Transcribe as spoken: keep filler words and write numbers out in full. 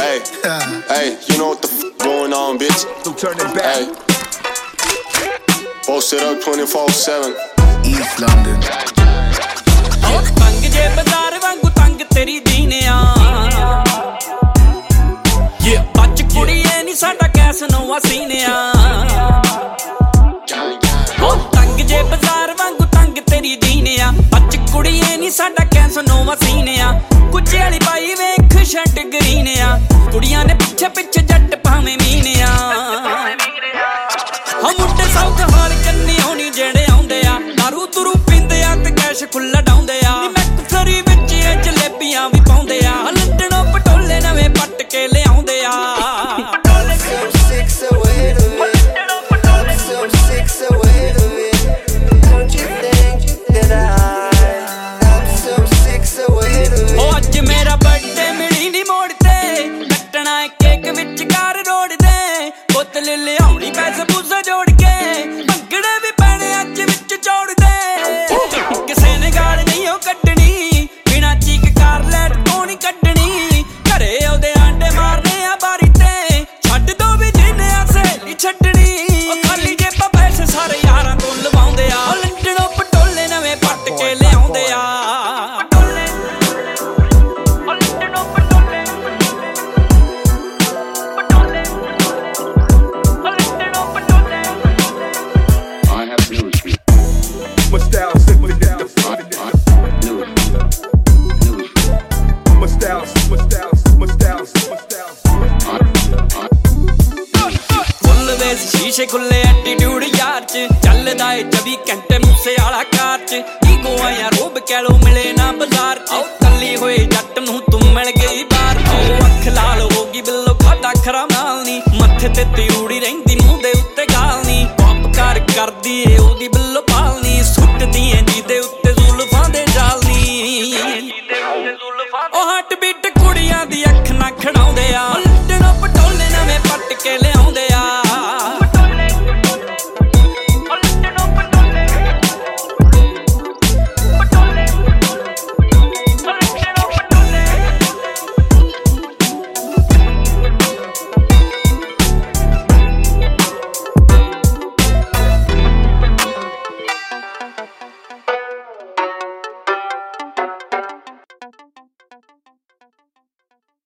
Hey, hey, you know what the f going on, bitch? Don't turn it back. Hey, post it up twenty-four seven. East London. तंग जे बाजार वांगू तंग तेरी दीनिया ये बच कुड़िए नी साडा कैस नोवा सीनिया तंग जे बाजार वांगू तंग तेरी दीनिया बच कुड़िए नी साडा कैस नोवा सीनिया कुछ वाली पाई वेख शर्ट ग्रीनिया कुड़ियां ने पिछे पिछे जट भावे मीनिया हम मुंडे साउथ हाल कन्नी होनी जेड़े आउंदे आ दारू तुरू पींदे आ ते कैश खुल्ला डाउंदे आ मैकफरी विच ए जलेबियां भी पाउंदे आ लंडनों पटोले नवे पट के लिआउंदे आ ओ अज मेरा बर्थडे मिली नी मोड़ते कटना केक विच कार रोड दे बोतल लिआउणी पैसे पूसे जोड़ के भंगड़े भी पैणे अज विच जोड़ दे किसे ने गाल नहीं ओ कड्डनी बिना चीक कार लैट तो नहीं कड्डनी घरे ओदे आंडे मारने आ बारी ते छड्ड दो भी जिन्ने आ सहेली छड्डनी ओ खाली जेबां पैसे सारे यारां तो लवाउंदे आ ओ लंडनों पटोले नवे पट के लिआउंदे आ शीशे खुले एटीट्यूड यार च चलदा ए चौबी घंटे मूसे वाला कार च ईगो आया रोब कैलो मिले ना बाजार च कल्ली होए जट नूं तू मिल गई बार च अख लाल हो गई बिल्लो खादा खरा माल नी मत्थे ते त्यूड़ी रहिंदी